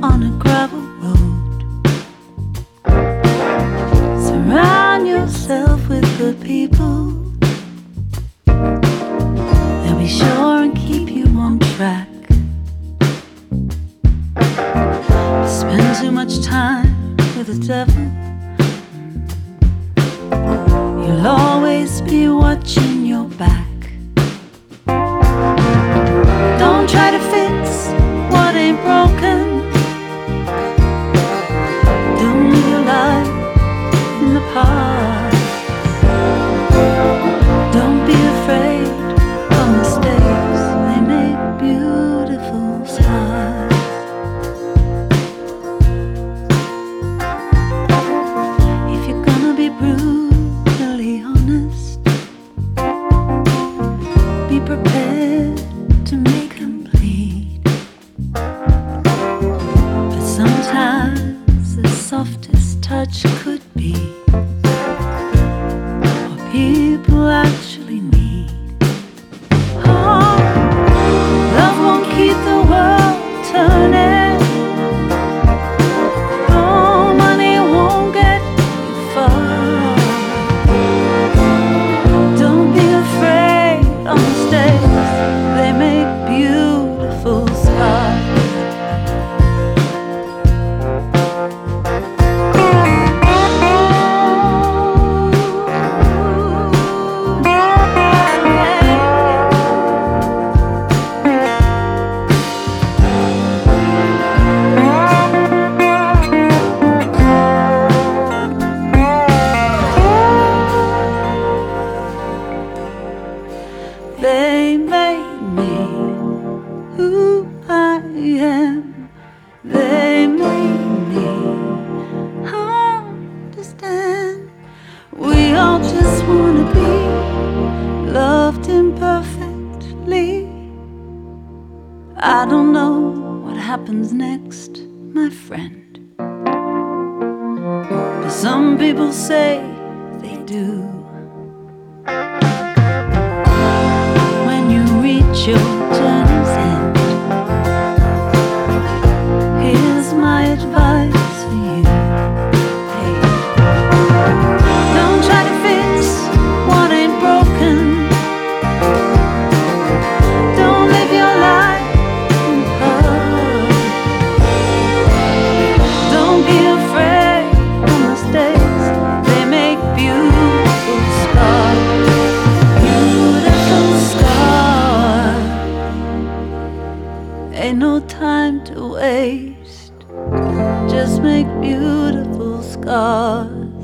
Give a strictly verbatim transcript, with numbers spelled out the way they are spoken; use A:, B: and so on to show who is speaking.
A: on a gravel road. Surround yourself with good people. They'll be sure and keep you on track. Spend too much time with the devil. You'll always be watching your back. Don't try to fix what ain't broken. Don't live your life in the past. Don't be afraid of mistakes. They make beautiful scars. If you're gonna be brutally honest, be prepared to make them bleed. But sometimes the softest touch could be what people actually need. Oh, love won't keep the world turning. Oh, money won't get you far. Don't be afraid of mistakes. They make beautiful scars. They made me who I am. They made me understand. We all just wanna be loved imperfectly. I don't know what happens next, my friend, but some people say they do. Your journey's end. Here's my advice for you. Hey, don't try to fix what ain't broken. Don't live your life in hurt. Don't be afraid of mistakes. They make beautiful scars. Beautiful scars. Ain't no time to waste. Just make beautiful scars.